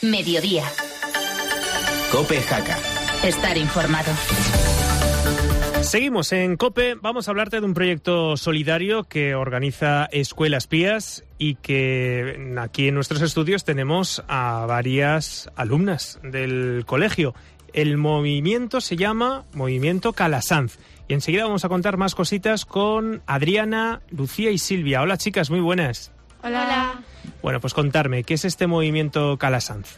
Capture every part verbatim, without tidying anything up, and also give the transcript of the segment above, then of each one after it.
Mediodía. COPE Jaca. Estar informado. Seguimos en COPE. Vamos a hablarte de un proyecto solidario que organiza Escuelas Pías y que aquí en nuestros estudios tenemos a varias alumnas del colegio. El movimiento se llama Movimiento Calasanz. Y enseguida vamos a contar más cositas con Adriana, Lucía y Silvia. Hola, chicas, muy buenas. Hola. Hola. Bueno, pues contarme, ¿qué es este Movimiento Calasanz?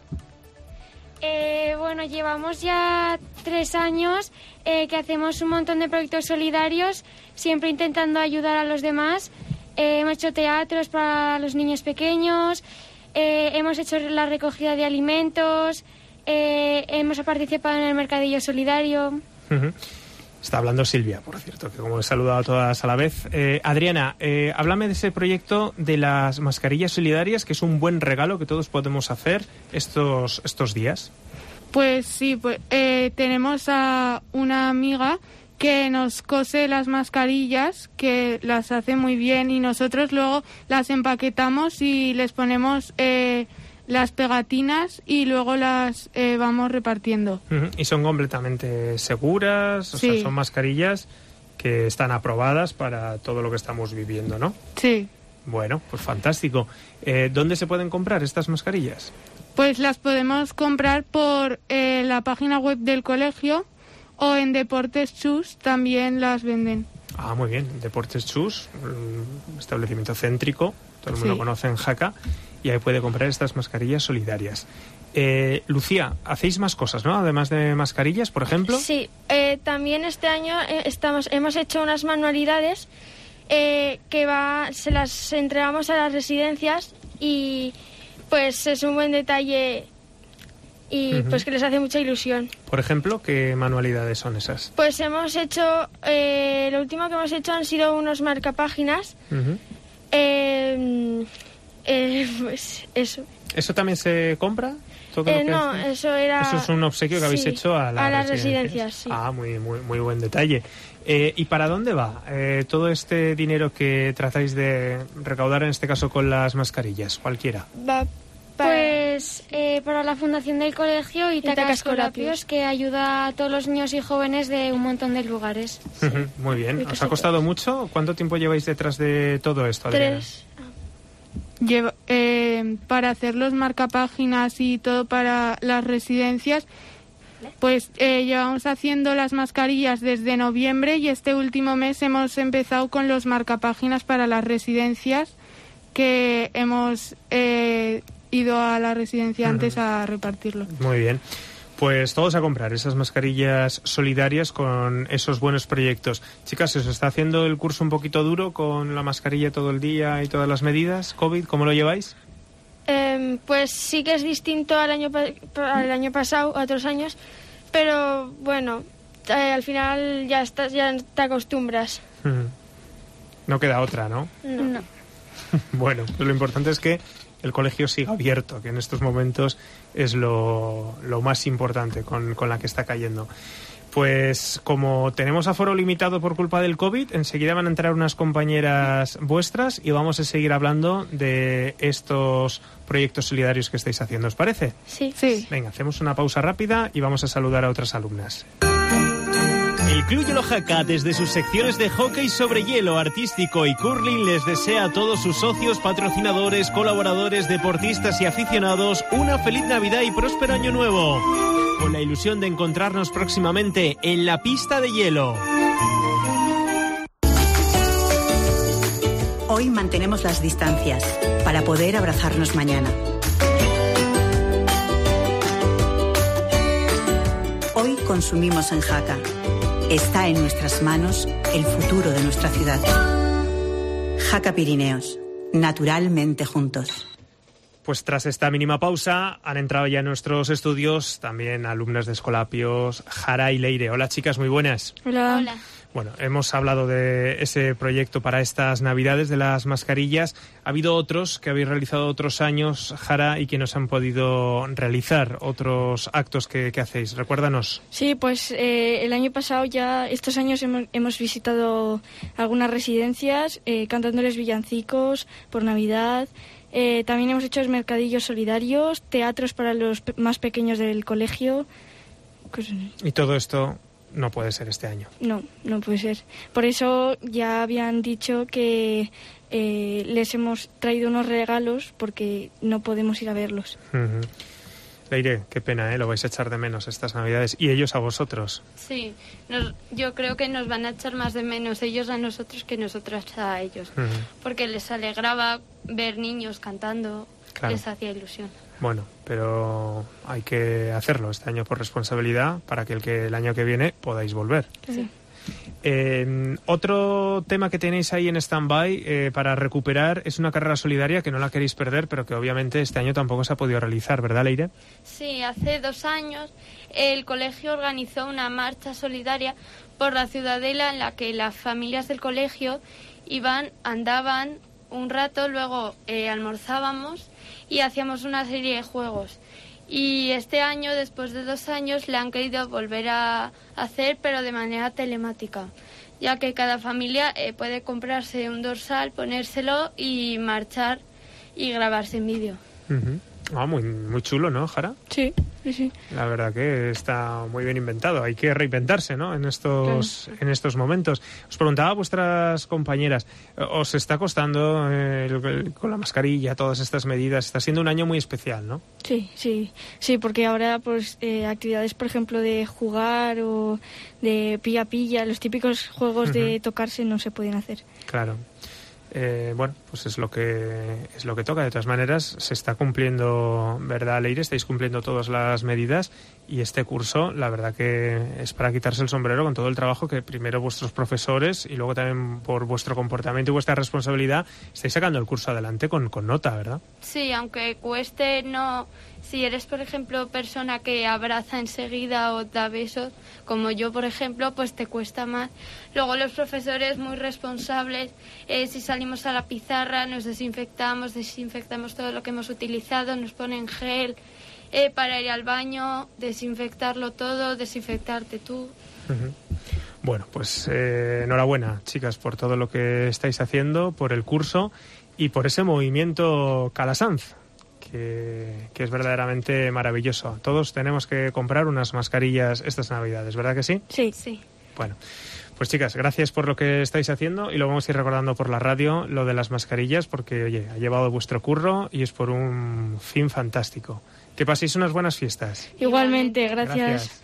Eh, bueno, llevamos ya tres años eh, que hacemos un montón de proyectos solidarios, siempre intentando ayudar a los demás. Eh, hemos hecho teatros para los niños pequeños, eh, hemos hecho la recogida de alimentos, eh, hemos participado en el mercadillo solidario. Uh-huh. Está hablando Silvia, por cierto, que como he saludado a todas a la vez. Eh, Adriana, eh, háblame de ese proyecto de las mascarillas solidarias, que es un buen regalo que todos podemos hacer estos, estos días. Pues sí, pues eh, tenemos a una amiga que nos cose las mascarillas, que las hace muy bien, y nosotros luego las empaquetamos y les ponemos eh, las pegatinas y luego las eh, vamos repartiendo. Uh-huh. Y son completamente seguras, o sí. sea, son mascarillas que están aprobadas para todo lo que estamos viviendo, ¿no? Sí. Bueno, pues fantástico. Eh, ¿Dónde se pueden comprar estas mascarillas? Pues las podemos comprar por eh, la página web del colegio o en Deportes Chus también las venden. Ah, muy bien. Deportes Chus, un establecimiento céntrico, todo el mundo sí. conoce en Jaca, y ahí puede comprar estas mascarillas solidarias. Eh, Lucía, hacéis más cosas, ¿no? Además de mascarillas, por ejemplo. Sí, eh, también este año eh, estamos, hemos hecho unas manualidades eh, que va, se las entregamos a las residencias y pues es un buen detalle y uh-huh. pues que les hace mucha ilusión. Por ejemplo, ¿qué manualidades son esas? Pues hemos hecho, eh, lo último que hemos hecho han sido unos marcapáginas. Uh-huh. Eh, eh, pues eso. ¿Eso también se compra? ¿Todo eh, lo que no, hace? eso era... Eso es un obsequio que sí, habéis hecho a, la a las residencias. residencias. Sí. Ah, muy, muy, muy buen detalle. Eh, ¿Y para dónde va eh, todo este dinero que tratáis de recaudar, en este caso con las mascarillas, cualquiera? Va para... Pues eh, para la fundación del colegio Ítaca Escolapios, que ayuda a todos los niños y jóvenes de un montón de lugares. Sí. Uh-huh, muy bien. ¿Os ha costado mucho? ¿Cuánto tiempo lleváis detrás de todo esto, Adriana? Tres. Lleva, eh, para hacer los marcapáginas y todo para las residencias, pues eh, llevamos haciendo las mascarillas desde noviembre y este último mes hemos empezado con los marcapáginas para las residencias, que hemos eh, ido a la residencia uh-huh. antes a repartirlo. Muy bien. Pues todos a comprar esas mascarillas solidarias con esos buenos proyectos. Chicas, ¿se os está haciendo el curso un poquito duro con la mascarilla todo el día y todas las medidas? ¿COVID? ¿Cómo lo lleváis? Eh, pues sí que es distinto al año, pa- al año pasado, a otros años, pero bueno, eh, al final ya, estás, ya te acostumbras. Hmm. No queda otra, ¿no? No. no. Bueno, pues lo importante es que el colegio siga abierto, que en estos momentos es lo, lo más importante con, con la que está cayendo. Pues como tenemos aforo limitado por culpa del COVID, enseguida van a entrar unas compañeras vuestras y vamos a seguir hablando de estos proyectos solidarios que estáis haciendo. ¿Os parece? Sí. Sí. Venga, hacemos una pausa rápida y vamos a saludar a otras alumnas. El Club Hielo Jaca, desde sus secciones de hockey sobre hielo, artístico y curling, les desea a todos sus socios, patrocinadores, colaboradores, deportistas y aficionados una feliz Navidad y próspero Año Nuevo, con la ilusión de encontrarnos próximamente en la pista de hielo. Hoy mantenemos las distancias para poder abrazarnos mañana. Hoy consumimos en Jaca. Está en nuestras manos el futuro de nuestra ciudad. Jaca Pirineos, naturalmente juntos. Pues tras esta mínima pausa han entrado ya en nuestros estudios también alumnas de Escolapios, Jara y Leire. Hola, chicas, muy buenas. Hola. Hola. Bueno, hemos hablado de ese proyecto para estas Navidades de las mascarillas. Ha habido otros que habéis realizado otros años, Jara, y que nos han podido realizar otros actos que, que hacéis. Recuérdanos. Sí, pues eh, el año pasado ya, estos años hemos, hemos visitado algunas residencias eh, cantándoles villancicos por Navidad. Eh, también hemos hecho mercadillos solidarios, teatros para los pe- más pequeños del colegio. Cosas así. Y todo esto no puede ser este año. No, no puede ser. Por eso ya habían dicho que eh, les hemos traído unos regalos porque no podemos ir a verlos. Uh-huh. Leire, qué pena, ¿eh? Lo vais a echar de menos estas Navidades. Y ellos a vosotros. Sí, nos, yo creo que nos van a echar más de menos ellos a nosotros que nosotros a ellos. Uh-huh. Porque les alegraba ver niños cantando, Claro. les hacía ilusión. Bueno, pero hay que hacerlo este año por responsabilidad para que el, que el año que viene podáis volver. Sí. Eh, otro tema que tenéis ahí en stand-by eh, para recuperar es una carrera solidaria que no la queréis perder, pero que obviamente este año tampoco se ha podido realizar, ¿verdad, Leire? Sí, hace dos años el colegio organizó una marcha solidaria por la Ciudadela en la que las familias del colegio iban, andaban un rato, luego eh, almorzábamos y hacíamos una serie de juegos. Y este año, después de dos años, le han querido volver a hacer, pero de manera telemática, ya que cada familia eh, puede comprarse un dorsal, ponérselo y marchar y grabarse en vídeo. Uh-huh. Ah, muy, muy chulo, ¿no, Jara? Sí, sí, sí. La verdad que está muy bien inventado. Hay que reinventarse, ¿no? En estos, en estos momentos. Os preguntaba a vuestras compañeras, ¿os está costando eh, el- el- con la mascarilla, todas estas medidas? Está siendo un año muy especial, ¿no? Sí, sí, sí, porque ahora pues eh, actividades, por ejemplo, de jugar o de pilla-pilla, los típicos juegos de tocarse no se pueden hacer. Claro. Eh, bueno, pues es lo que es lo que toca. De todas maneras, se está cumpliendo, ¿verdad, Leire? Estáis cumpliendo todas las medidas y este curso, la verdad que es para quitarse el sombrero con todo el trabajo que primero vuestros profesores y luego también por vuestro comportamiento y vuestra responsabilidad estáis sacando el curso adelante con, con nota, ¿verdad? Sí, aunque cueste, no. Si eres, por ejemplo, persona que abraza enseguida o da besos, como yo, por ejemplo, pues te cuesta más. Luego los profesores muy responsables, eh, si salimos a la pizarra nos desinfectamos, desinfectamos todo lo que hemos utilizado, nos ponen gel eh, para ir al baño, desinfectarlo todo, desinfectarte tú. Ujú. Bueno, pues eh, enhorabuena, chicas, por todo lo que estáis haciendo, por el curso y por ese movimiento Calasanz, que, que es verdaderamente maravilloso. Todos tenemos que comprar unas mascarillas estas Navidades, ¿verdad que sí? Sí. Sí. Bueno, pues chicas, gracias por lo que estáis haciendo y lo vamos a ir recordando por la radio, lo de las mascarillas, porque, oye, ha llevado vuestro curro y es por un fin fantástico. Que paséis unas buenas fiestas. Igualmente, gracias.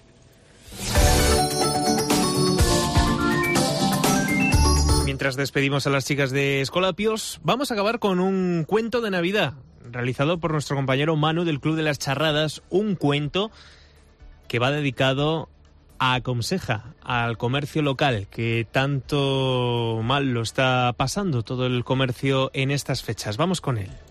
Mientras despedimos a las chicas de Escolapios, vamos a acabar con un cuento de Navidad realizado por nuestro compañero Manu del Club de las Charradas, un cuento que va dedicado a Aconseja, al comercio local, que tanto mal lo está pasando todo el comercio en estas fechas. Vamos con él.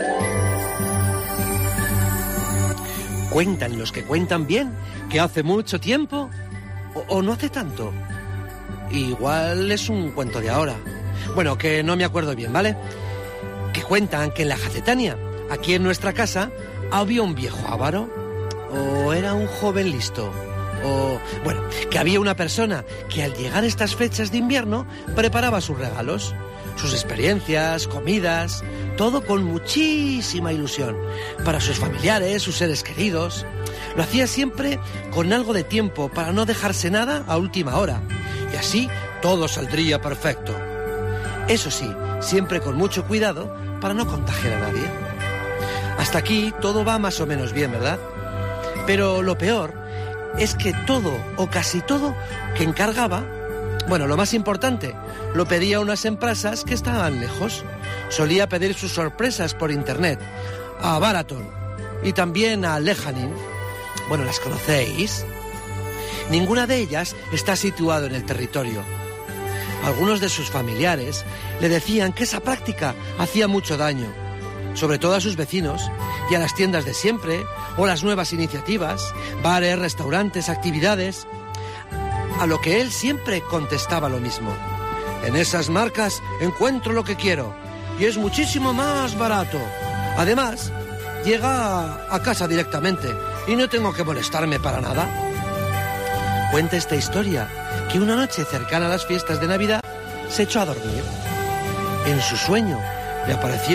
Cuentan los que cuentan bien que hace mucho tiempo o, o no hace tanto. Igual es un cuento de ahora. Bueno, que no me acuerdo bien, ¿vale? Que cuentan que en la Jacetania, aquí en nuestra casa, había un viejo avaro. O era un joven listo. O, bueno, que había una persona que al llegar estas fechas de invierno preparaba sus regalos, sus experiencias, comidas, todo con muchísima ilusión para sus familiares, sus seres queridos. Lo hacía siempre con algo de tiempo para no dejarse nada a última hora y así todo saldría perfecto. Eso sí, siempre con mucho cuidado para no contagiar a nadie. Hasta aquí todo va más o menos bien, ¿verdad? Pero lo peor es que todo o casi todo que encargaba, bueno, lo más importante, lo pedía a unas empresas que estaban lejos. Solía pedir sus sorpresas por internet, a Baraton y también a Lejanin. Bueno, ¿las conocéis? Ninguna de ellas está situado en el territorio. Algunos de sus familiares le decían que esa práctica hacía mucho daño, sobre todo a sus vecinos y a las tiendas de siempre, o las nuevas iniciativas, bares, restaurantes, actividades. A lo que él siempre contestaba lo mismo. En esas marcas encuentro lo que quiero y es muchísimo más barato. Además, llega a casa directamente y no tengo que molestarme para nada. Cuenta esta historia que una noche cercana a las fiestas de Navidad se echó a dormir. En su sueño le apareció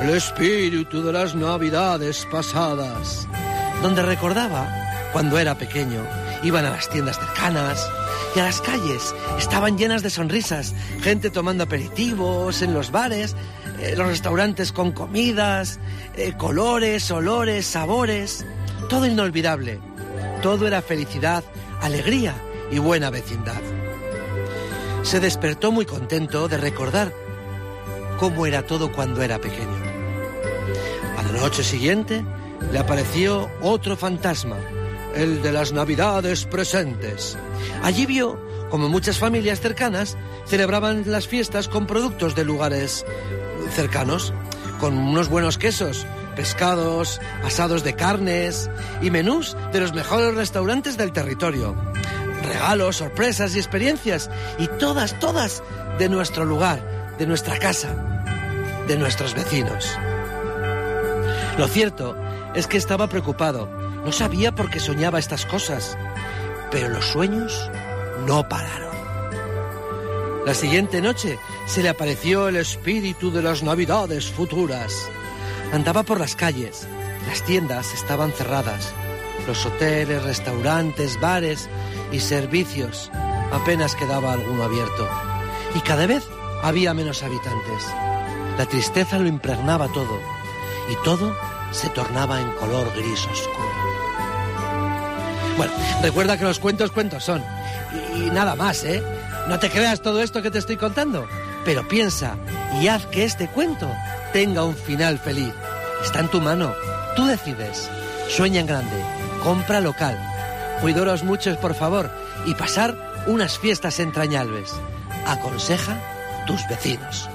el espíritu de las navidades pasadas, donde recordaba cuando era pequeño. Iban a las tiendas cercanas y a las calles estaban llenas de sonrisas, gente tomando aperitivos en los bares, eh, los restaurantes con comidas, eh, colores, olores, sabores, todo inolvidable. Todo era felicidad, alegría y buena vecindad. Se despertó muy contento de recordar cómo era todo cuando era pequeño. A la noche siguiente le apareció otro fantasma, el de las navidades presentes. Allí vio como muchas familias cercanas celebraban las fiestas con productos de lugares cercanos, con unos buenos quesos, pescados, asados de carnes y menús de los mejores restaurantes del territorio. Regalos, sorpresas y experiencias, y todas, todas de nuestro lugar, de nuestra casa, de nuestros vecinos. Lo cierto es que estaba preocupado. No sabía por qué soñaba estas cosas, pero los sueños no pararon. La siguiente noche se le apareció el espíritu de las navidades futuras. Andaba por las calles, las tiendas estaban cerradas, los hoteles, restaurantes, bares y servicios apenas quedaba alguno abierto, y cada vez había menos habitantes. La tristeza lo impregnaba todo, y todo se tornaba en color gris oscuro. Bueno, recuerda que los cuentos cuentos son, y, y nada más, ¿eh? No te creas todo esto que te estoy contando, pero piensa y haz que este cuento tenga un final feliz. Está en tu mano, tú decides. Sueña en grande, compra local, cuidaros mucho por favor y pasar unas fiestas entrañables. Aconseja tus vecinos.